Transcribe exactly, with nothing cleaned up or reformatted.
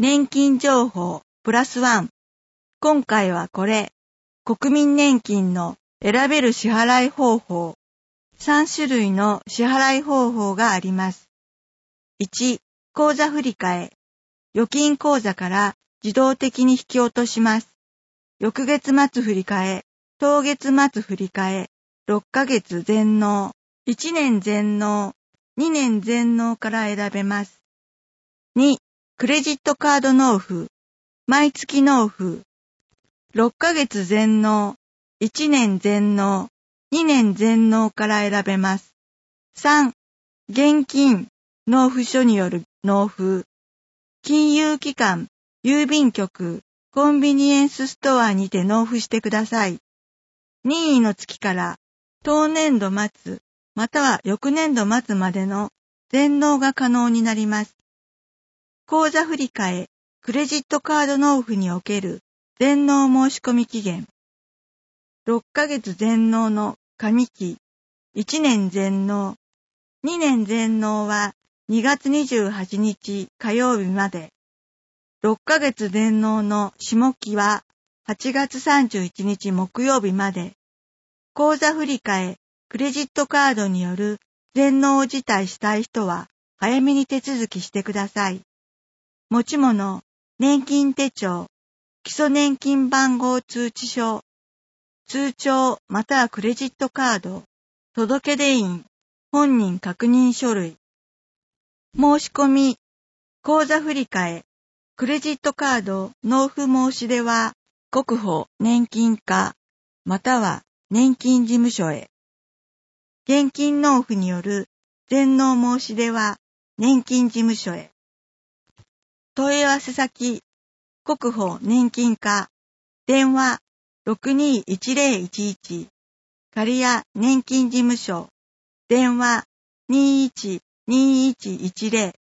年金情報プラスワン。今回はこれ、国民年金の選べる支払い方法。さん種類の支払い方法があります。いち、口座振替。預金口座から自動的に引き落とします。翌月末振替、当月末振替、ろっかげつ全納、いちねん全納、にねん全納から選べます。に、クレジットカード納付、毎月納付、ろっかげつ全納、いちねん全納、にねん全納から選べます。さん、現金、納付書による納付、金融機関、郵便局、コンビニエンスストアにて納付してください。任意の月から当年度末、または翌年度末までの全納が可能になります。口座振替、クレジットカード納付における全納申込期限。ろっかげつ全納の上期、いちねん全納、にねん全納はにがつにじゅうはちにち火曜日まで。ろっかげつ全納の下期ははちがつさんじゅういちにち木曜日まで。口座振替、クレジットカードによる全納を辞退したい人は早めに手続きしてください。持ち物、年金手帳、基礎年金番号通知書、通帳またはクレジットカード、届出印、本人確認書類。申し込み、口座振替、クレジットカード納付申し出は、国保年金課、または年金事務所へ。現金納付による全納申し出は、年金事務所へ。問い合わせ先、国保年金課、電話 ろくにーいちぜろいちいち、刈谷年金事務所、電話 にーいちにーいちいちぜろ